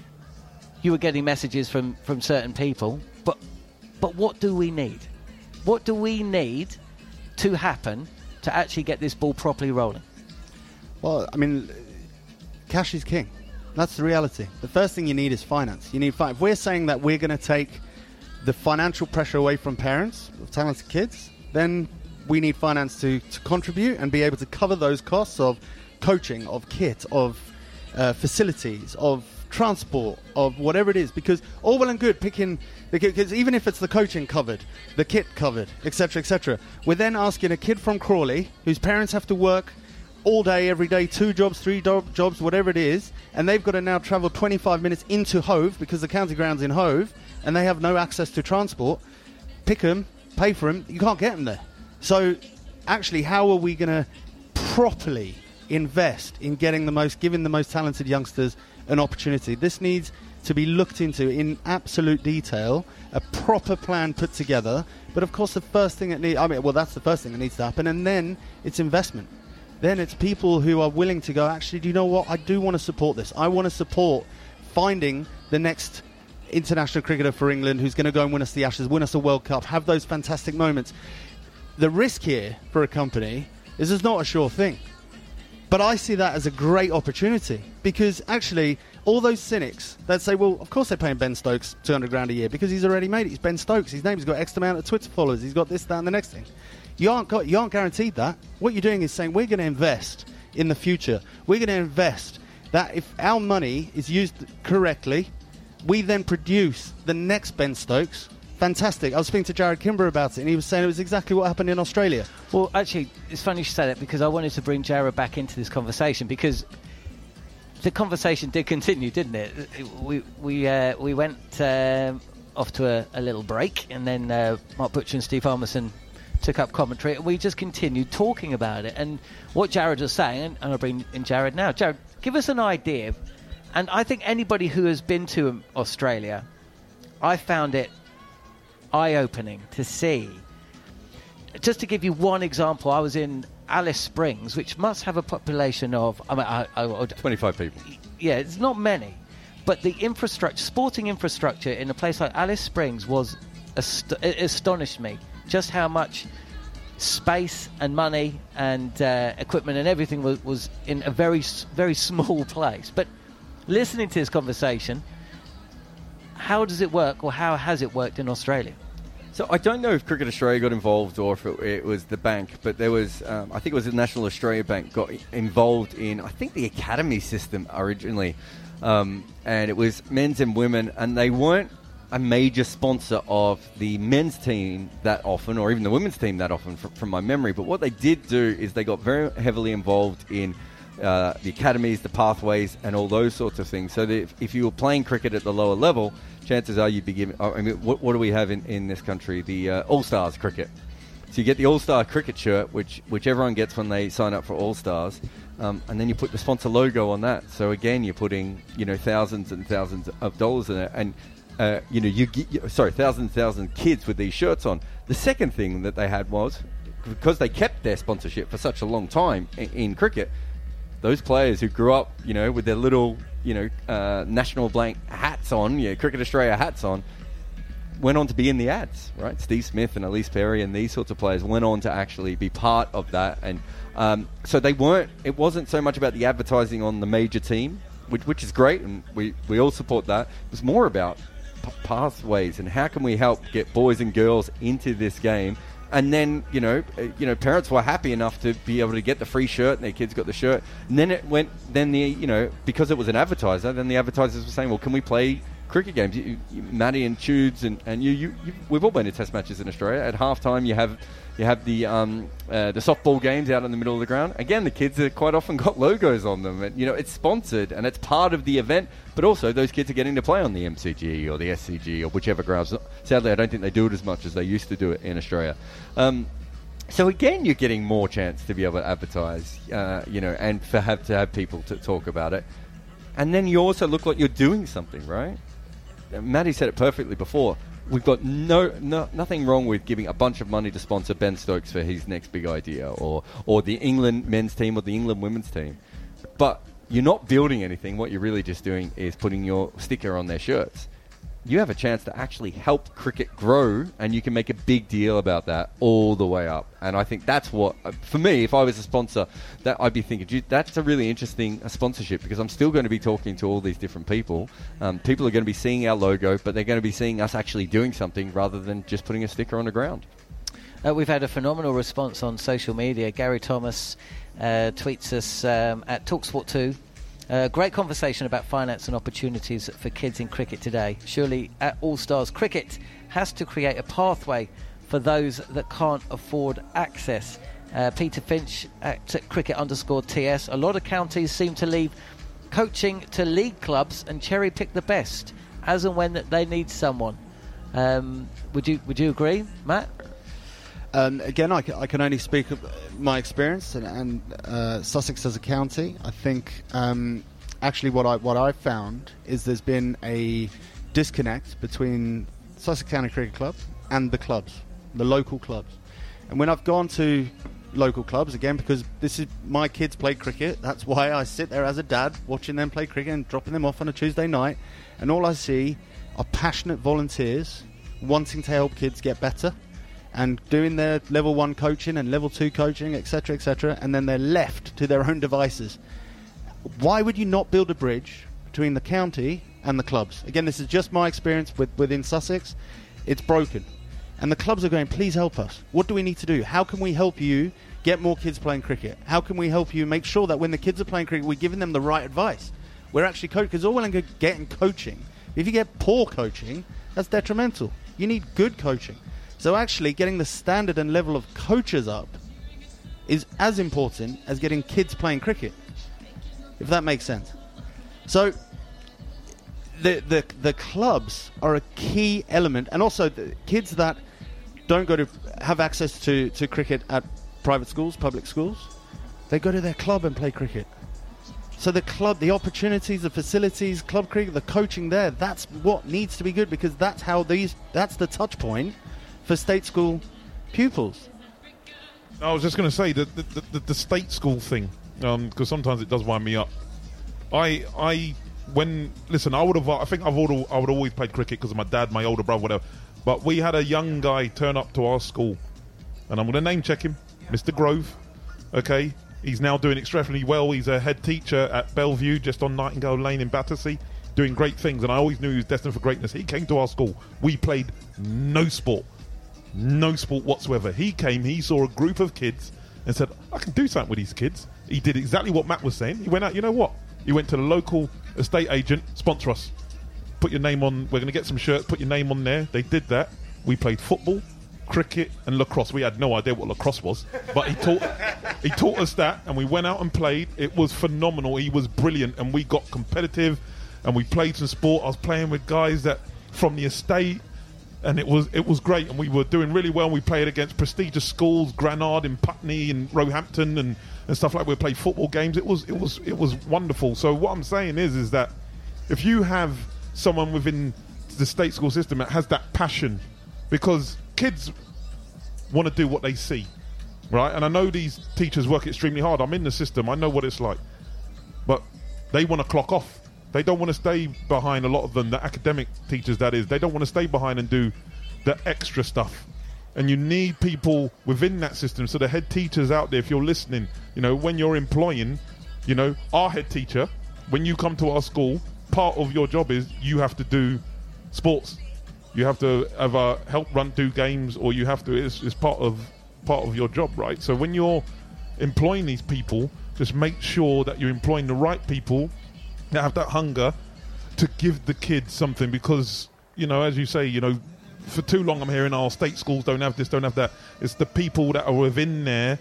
you were getting messages from, from certain people. But but what do we need? What do we need to happen to actually get this ball properly rolling? Well, I mean, cash is king. That's the reality. The first thing you need is finance. You need fi- If we're saying that we're going to take the financial pressure away from parents of talented kids, then we need finance to, to contribute and be able to cover those costs of coaching, of kit, of uh, facilities, of transport, of whatever it is. Because all well and good picking, because even if it's the coaching covered, the kit covered, et cetera, et cetera, we're then asking a kid from Crawley, whose parents have to work all day, every day, two jobs, three do- jobs, whatever it is, and they've got to now travel twenty-five minutes into Hove because the county ground's in Hove, and they have no access to transport. Pick them, pay for them, you can't get them there. So, actually, how are we going to properly invest in getting the most, giving the most talented youngsters an opportunity? This needs to be looked into in absolute detail, a proper plan put together. But of course, the first thing that needs, I mean, well, that's the first thing that needs to happen, and then it's investment. Then it's people who are willing to go, actually, do you know what? I do want to support this. I want to support finding the next international cricketer for England who's going to go and win us the Ashes, win us a World Cup, have those fantastic moments. The risk here for a company is it's not a sure thing. But I see that as a great opportunity because actually all those cynics that say, well, of course they're paying Ben Stokes two hundred grand a year because he's already made it. He's Ben Stokes. His name's got X amount of Twitter followers. He's got this, that, and the next thing. You aren't got, you aren't guaranteed that. What you're doing is saying we're going to invest in the future. We're going to invest that if our money is used correctly, we then produce the next Ben Stokes. Fantastic. I was speaking to Jared Kimber about it, and he was saying it was exactly what happened in Australia. Well, actually, it's funny you should say that because I wanted to bring Jared back into this conversation because the conversation did continue, didn't it? We we uh, we went um, off to a, a little break, and then uh, Mark Butcher and Steve Armisen took up commentary, and we just continued talking about it. And what Jared was saying, and, and I'll bring in Jared now. Jared, give us an idea. And I think anybody who has been to Australia, I found it eye-opening to see. Just to give you one example, I was in Alice Springs, which must have a population of I mean, I, I, I, twenty-five people. Yeah, it's not many, but the infrastructure, sporting infrastructure in a place like Alice Springs was ast- it astonished me. Just how much space and money and uh, equipment and everything was, was in a very very small place. But listening to this conversation, how does it work, or how has it worked in Australia? So I don't know if Cricket Australia got involved or if it, it was the bank, but there was, um, I think it was the National Australia Bank got involved in, I think, the academy system originally. Um, and it was men's and women, and they weren't a major sponsor of the men's team that often, or even the women's team that often, from, from my memory. But what they did do is they got very heavily involved in uh, the academies, the pathways, and all those sorts of things. So that if, if you were playing cricket at the lower level, chances are you'd be given... I mean, what, what do we have in, in this country? The uh, All-Stars cricket. So you get the All-Star cricket shirt, which which everyone gets when they sign up for All-Stars, um, and then you put the sponsor logo on that. So again, you're putting, you know, thousands and thousands of dollars in it, and uh, you know, you get, sorry, thousands and thousands of kids with these shirts on. The second thing that they had was, because they kept their sponsorship for such a long time in, in cricket, those players who grew up, you know, with their little, you know, uh, national blank hats on, you know, Cricket Australia hats on, went on to be in the ads, right? Steve Smith and Elise Perry and these sorts of players went on to actually be part of that. And um, so they weren't, it wasn't so much about the advertising on the major team, which, which is great, and we, we all support that. It was more about p- pathways and how can we help get boys and girls into this game. And then, you know, uh, you know, parents were happy enough to be able to get the free shirt, and their kids got the shirt. And then it went, then the, you know, because it was an advertiser, then the advertisers were saying, well, can we play cricket games? You, you, Matty and Tudes and, and you, you, you, we've all been to test matches in Australia. At halftime, you have you have the um, uh, the softball games out in the middle of the ground. Again, the kids are quite often got logos on them. And, you know, it's sponsored and it's part of the event, but also those kids are getting to play on the M C G or the S C G or whichever grounds. Sadly, I don't think they do it as much as they used to do it in Australia. Um, so again, you're getting more chance to be able to advertise, uh, you know, and for have to have people to talk about it. And then you also look like you're doing something, right? Matty said it perfectly before. We've got no, no nothing wrong with giving a bunch of money to sponsor Ben Stokes for his next big idea, or or the England men's team or the England women's team. But you're not building anything. What you're really just doing is putting your sticker on their shirts. you have a chance to actually help cricket grow, and you can make a big deal about that all the way up. And I think that's what, for me, if I was a sponsor, that I'd be thinking, gee, that's a really interesting uh, sponsorship, because I'm still going to be talking to all these different people. Um, people are going to be seeing our logo, but they're going to be seeing us actually doing something rather than just putting a sticker on the ground. Uh, we've had a phenomenal response on social media. Gary Thomas uh, tweets us um, at TalkSport two. Uh, great conversation about finance and opportunities for kids in cricket today. Surely at All Stars Cricket has to create a pathway for those that can't afford access. Uh, Peter Finch at cricket underscore T S. A lot of counties seem to leave coaching to league clubs and cherry pick the best as and when they need someone. Um, would you would you agree, Matt? Um, again, I, c- I can only speak of my experience and, and uh, Sussex as a county. I think um, actually what I what I've found is there's been a disconnect between Sussex County Cricket Club and the clubs, the local clubs. And when I've gone to local clubs, again, because this is my kids play cricket, that's why I sit there as a dad watching them play cricket and dropping them off on a Tuesday night, and all I see are passionate volunteers wanting to help kids get better and doing their level one coaching and level two coaching, et cetera, et cetera, and then they're left to their own devices. Why would you not build a bridge between the county and the clubs? Again, this is just my experience with, within Sussex. It's broken. And the clubs are going, please help us. What do we need to do? How can we help you get more kids playing cricket? How can we help you make sure that when the kids are playing cricket, we're giving them the right advice? We're actually coaching, because all well and good getting coaching. If you get poor coaching, that's detrimental. You need good coaching. So actually getting the standard and level of coaches up is as important as getting kids playing cricket, if that makes sense. So the the the clubs are a key element, and also the kids that don't go to have access to, to cricket at private schools, public schools, they go to their club and play cricket. So the club, the opportunities, the facilities, club cricket, the coaching there, that's what needs to be good, because that's how these that's the touch point for state school pupils. I was just going to say the the, the the state school thing, because um, sometimes it does wind me up. I I when listen, I would have I think I've always, I would always played cricket because of my dad, my older brother, whatever. But we had a young guy turn up to our school, and I'm going to name check him, Mister Grove. Okay, he's now doing extremely well. He's a head teacher at Bellevue, just on Nightingale Lane in Battersea, doing great things. And I always knew he was destined for greatness. He came to our school. We played no sport. No sport whatsoever. He came, he saw a group of kids and said, I can do something with these kids. He did exactly what Matt was saying. He went out, you know what? He went to the local estate agent, sponsor us. Put your name on, we're going to get some shirts, put your name on there. They did that. We played football, cricket and lacrosse. We had no idea what lacrosse was, but he taught he taught us that, and we went out and played. It was phenomenal. He was brilliant, and we got competitive, and we played some sport. I was playing with guys that from the estate, and it was it was great, and we were doing really well. We played against prestigious schools, Granard and Putney and Roehampton and, and stuff like that. We played football games. It was it was it was wonderful. So what I'm saying is is that if you have someone within the state school system that has that passion, because kids want to do what they see, right? And I know these teachers work extremely hard. I'm in the system. I know what it's like. But they want to clock off. They don't want to stay behind, a lot of them, the academic teachers that is. They don't want to stay behind and do the extra stuff. And you need people within that system. So the head teachers out there, if you're listening, you know, when you're employing, you know, our head teacher, when you come to our school, part of your job is you have to do sports. You have to either help run, do games, or you have to, it's, it's part of part of your job, right? So when you're employing these people, just make sure that you're employing the right people that have that hunger to give the kids something, because, you know, as you say, you know, for too long I'm hearing, oh, state schools don't have this, don't have that. It's the people that are within there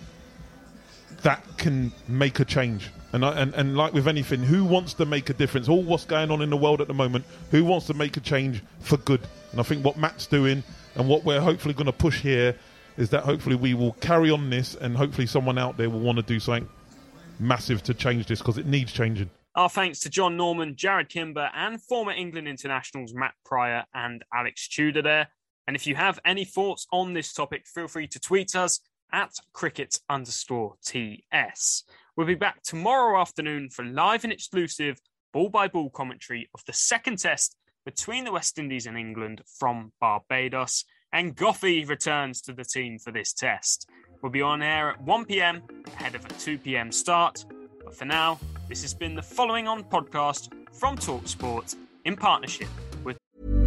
that can make a change. And, I, and and like with anything, who wants to make a difference? All what's going on in the world at the moment, who wants to make a change for good? And I think what Matt's doing and what we're hopefully going to push here is that hopefully we will carry on this, and hopefully someone out there will want to do something massive to change this, because it needs changing. Our thanks to John Norman, Jarrod Kimber, and former England internationals Matt Prior and Alex Tudor there. And if you have any thoughts on this topic, feel free to tweet us at cricket underscore TS. We'll be back tomorrow afternoon for live and exclusive ball-by-ball commentary of the second test between the West Indies and England from Barbados, and Goffey returns to the team for this test. We'll be on air at one p.m. ahead of a two p.m. start. But for now, this has been the Following On podcast from TalkSport in partnership with...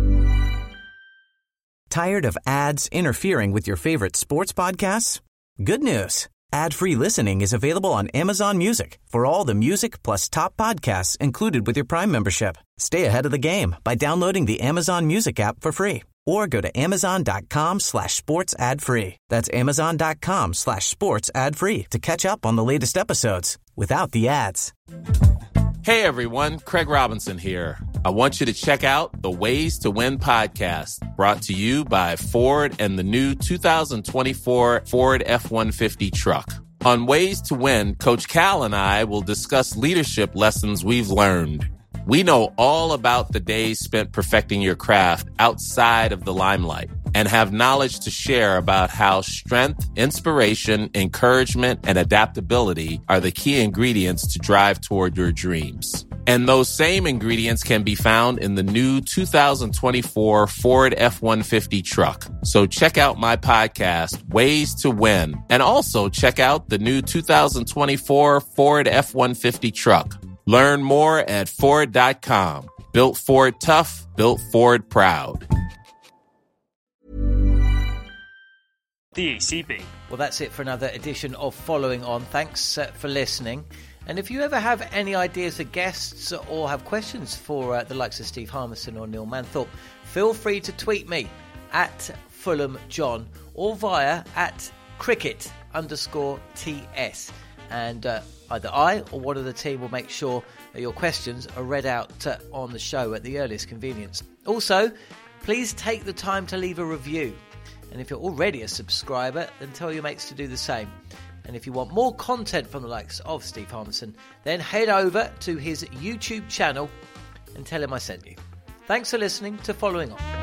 Tired of ads interfering with your favorite sports podcasts? Good news. Ad-free listening is available on Amazon Music for all the music plus top podcasts included with your Prime membership. Stay ahead of the game by downloading the Amazon Music app for free or go to amazon.com slash sports ad free. That's amazon.com slash sports ad free to catch up on the latest episodes without the ads. Hey everyone, Craig Robinson here. I want you to check out the Ways to Win podcast, brought to you by Ford and the new two thousand twenty-four Ford F one fifty truck. On Ways to Win, Coach Cal and I will discuss leadership lessons we've learned. We know all about the days spent perfecting your craft outside of the limelight and have knowledge to share about how strength, inspiration, encouragement, and adaptability are the key ingredients to drive toward your dreams. And those same ingredients can be found in the new two thousand twenty-four Ford F one fifty truck. So check out my podcast, Ways to Win, and also check out the new two thousand twenty-four Ford F one fifty truck. Learn more at Ford dot com. Built Ford tough, built Ford proud. The E C B. Well, that's it for another edition of Following On. Thanks uh, for listening. And if you ever have any ideas for guests or have questions for uh, the likes of Steve Harmison or Neil Manthorpe, feel free to tweet me at Fulham John or via at cricket underscore TS. And uh, either I or one of the team will make sure that your questions are read out uh, on the show at the earliest convenience. Also, please take the time to leave a review. And if you're already a subscriber, then tell your mates to do the same. And if you want more content from the likes of Steve Harmison, then head over to his YouTube channel and tell him I sent you. Thanks for listening to Following On.